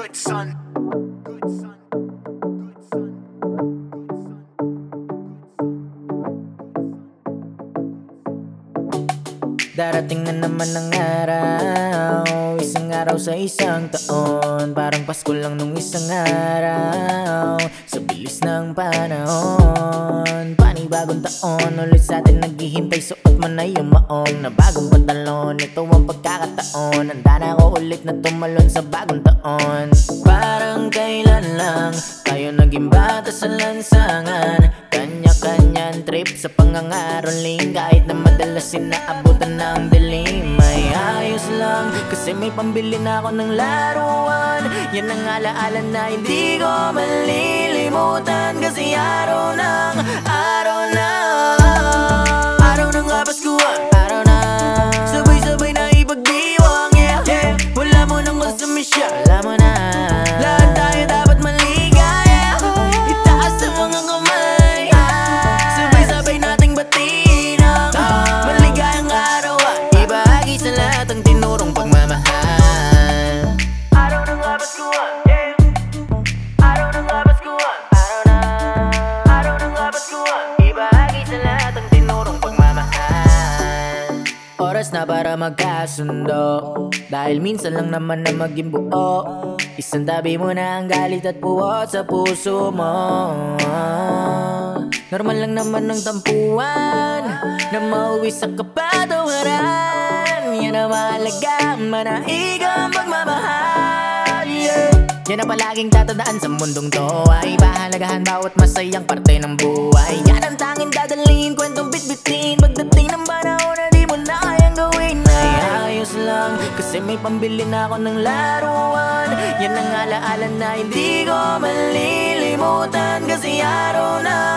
Good son. Good son. Good son. Darating na naman ang araw, isang araw sa isang taon. Parang Pasko lang nung isang araw, sa bilis ng panahon. Panibagong taon, ulit sa atin naghihintay. Suot mo na yung maong na bagong pantalon. Ito ang pagkakataon, handa na ako ulit na tumalon sa bagong taon. Parang kailan lang tayo naging bata sa lansangan, kanya-kanyang trip sa pangangaroling. Kahit na madalas inaabutan ng dilim, may ayos lang kasi may pambili na ako ng laruan. Yan ang alaala na hindi ko malilimutan, kasi araw ng Kapaskuhan, araw na sabay-sabay na ipagdiwang, yeah, yeah. Wala mo nang konsumisyon, alam mo na lahat tayo dapat maligaya. Itaas ang mga kamay, sabay-sabay nating batiin ang maligayang araw at ibahagi sa lahat ang tinurong pagmamahal. Araw ng Kapaskuhan, yeah. Araw ng Kapaskuhan, araw ng Kapaskuhan, ibahagi sa lahat ang tinurong pagmamahal. Oras na para magkasundo, dahil minsan lang naman na maging buo. Isang tabi mo na ang galit at puwot sa puso mo. Normal lang naman ang tampuan na mauwi sa kapatawaran. Yan ang mahalaga, manaig ang pagmamahal, yeah. Yan ang palaging tatandaan sa mundong to, ay pahalagahan bawat masayang parte ng buhay. Yan ang tanging dadalhin, kwentong bitbitin pagdating ng panahon na di mo na kayang gawin. Ay ayos lang kasi may pambili na ako ng laruan. Yan ang alaala na hindi ko malilimutan, kasi araw ng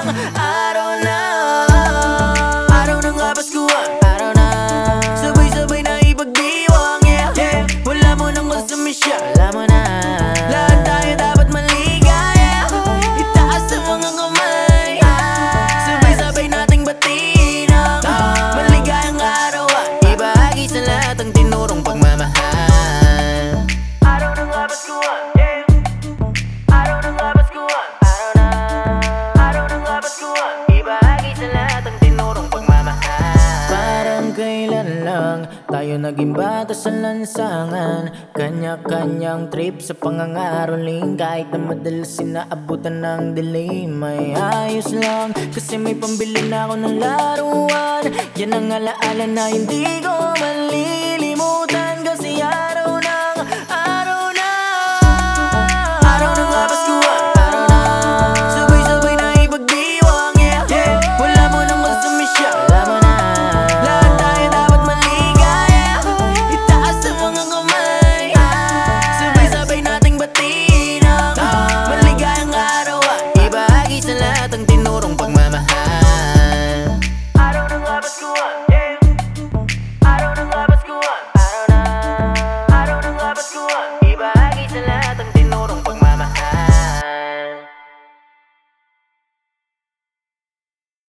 Kapaskuhan, araw na sabay-sabay na ipagdiwang, yeah, yeah. Wala mo nang konsumisyon, alam mo na lahat tayo dapat maligaya. Itaas ang mga kamay, sabay-sabay nating batiin ang maligayang araw at ibahagi sa lahat ang tinurong pagmamahal. Araw ng Kapaskuhan, yeah. Araw ng Kapaskuhan, araw ng Kapaskuhan, ibahagi sa lahat ang tinurong pagmamahal. Parang kailan lang tayo naging bata sa lansangan, kanya-kanyang trip sa pangangaroling. Kahit na madalas inaabutan ng dilim, may ayos lang kasi may pambili na ako ng laruan. Yan ang alaala na hindi ko mali